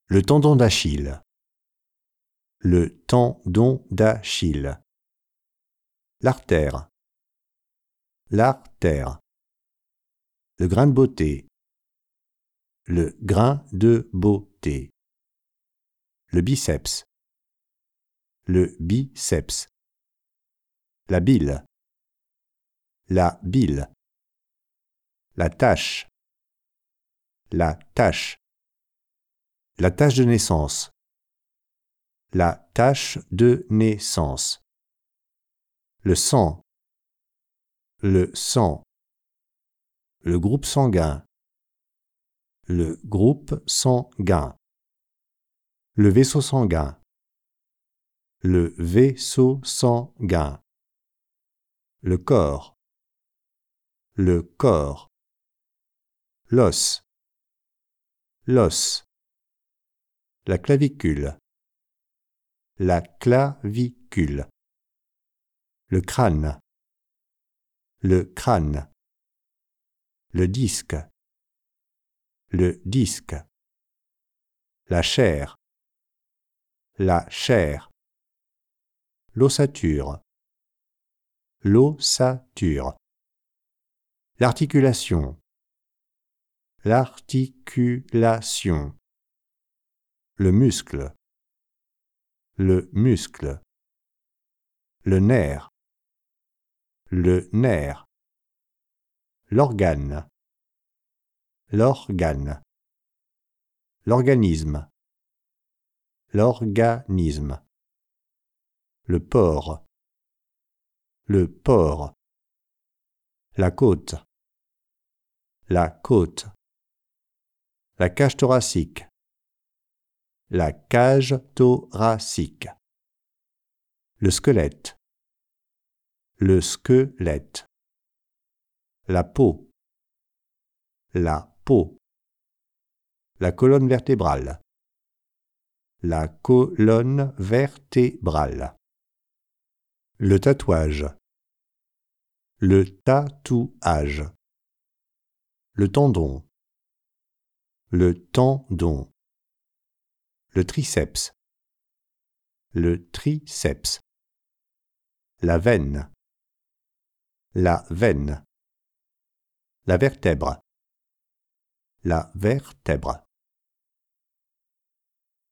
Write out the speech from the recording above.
Le tendon d'Achille. Le tendon d'Achille. L'artère. L'artère. Le grain de beauté. Le grain de beauté. Le biceps. Le biceps. La bile. La bile. La tache. La tache. La tache de naissance. La tache de naissance. Le sang. Le sang. Le groupe sanguin. Le groupe sanguin. Le vaisseau sanguin. Le vaisseau sanguin. Le corps. Le corps. L'os. L'os. La clavicule. La clavicule. Le crâne. Le crâne. Le disque. Le disque. La chair. La chair. L'ossature. L'ossature. L'articulation. L'articulation. Le muscle. Le muscle. Le nerf. Le nerf. L'organe. L'organe. L'organisme. L'organisme. Le porc. Le porc. La côte. La côte. La cage thoracique. La cage thoracique. Le squelette. Le squelette. La peau. La peau. La colonne vertébrale. La colonne vertébrale. Le tatouage. Le tatouage. Le tendon. Le tendon. Le triceps. Le triceps. La veine. La veine. La vertèbre. La vertèbre.